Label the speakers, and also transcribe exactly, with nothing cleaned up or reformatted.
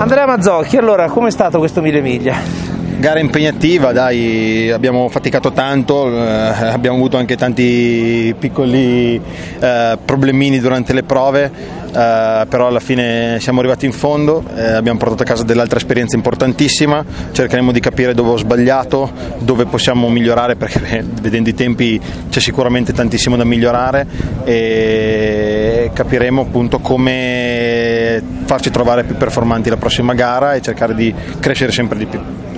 Speaker 1: Andrea Mazzocchi, allora com'è stato questo Mille Miglia?
Speaker 2: Gara impegnativa, dai, abbiamo faticato tanto, eh, abbiamo avuto anche tanti piccoli eh, problemini durante le prove, eh, però alla fine siamo arrivati in fondo, eh, abbiamo portato a casa dell'altra esperienza importantissima, cercheremo di capire dove ho sbagliato, dove possiamo migliorare, perché beh, vedendo i tempi c'è sicuramente tantissimo da migliorare e capiremo appunto come farci trovare più performanti la prossima gara e cercare di crescere sempre di più.